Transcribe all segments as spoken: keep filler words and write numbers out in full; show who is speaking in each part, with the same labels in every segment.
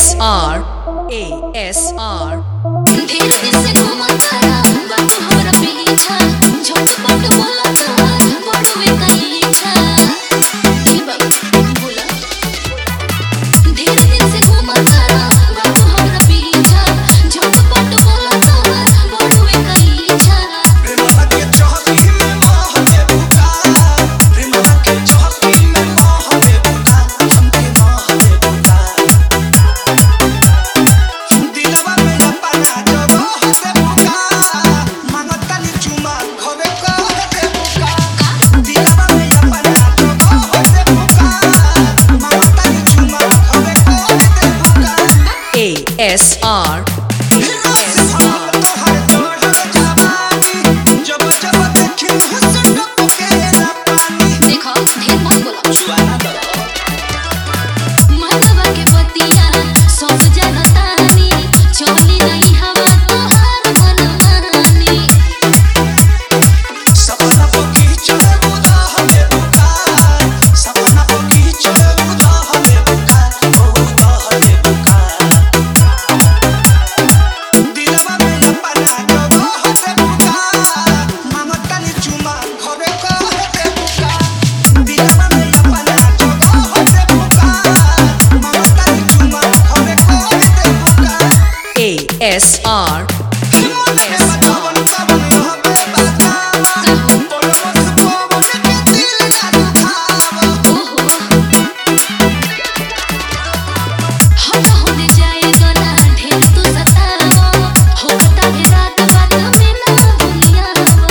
Speaker 1: S R A S R
Speaker 2: धीरे से घुमा तारा बात हमरा पीछा झटपट बोला तार बड़वे कहीं था ई बाबू बोला धीरे से घुमा तारा बात हमरा पीछा झटपट बोला तार बड़वे कहीं था
Speaker 3: प्रेमवा के चहकी में मोह दे बुका प्रेमवा के चहकी में मोह दे बुका हमके मोह दे बुका दिलवा में अपना जगह दे बुका मांगतानी चुमा घरे कह दे बुका दिलवा में अपना जगह दे बुका मांगतानी चुमा घरे कह दे बुका
Speaker 1: A S R
Speaker 3: जब जब देखी हंसत के ना पानी
Speaker 2: देखो ढेर मत बोला
Speaker 3: जुआना दो
Speaker 2: मनवा के बतिया सब जानतानी चली नहीं हवा तोहार मनमानी
Speaker 3: सपना पकी चले उदा हमें बुका सपना पकी चले उदा हमें बुका उदा हमें बुका दिलवा में अपना जगह दे बुका मांगतानी चुमा घरे कह दे बुका दिलवा में अपना जगह दे बुका मांगतानी चुमा घरे कह दे बुका
Speaker 1: A S R
Speaker 3: मन में बतावन तवन हबे बतावा बोल मत पवन के दिल ना दुखावा
Speaker 2: ओहो हट होने जाएगा ना ढेर तू सतावा होता है रात बात में ना भूलियावा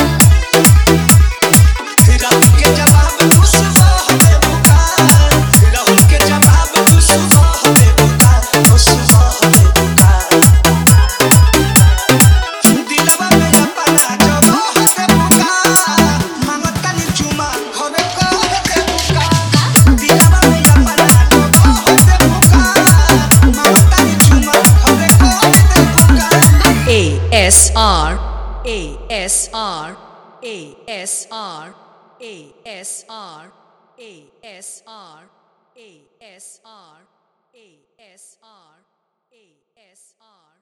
Speaker 3: राहुल के जवाब तू सुबह दे बुका राहुल के जवाब तू सुबह दे बुका ओ सुबह दे बुका दिलवा में अपना जगह दे बुका मांगतानी चुमा घरे कह दे बुका दिलवा में अपना जगह दे बुका मांगतानी चुमा घरे कह दे बुका
Speaker 1: A S R A S R A S R A S R A S R A S R A S R A S R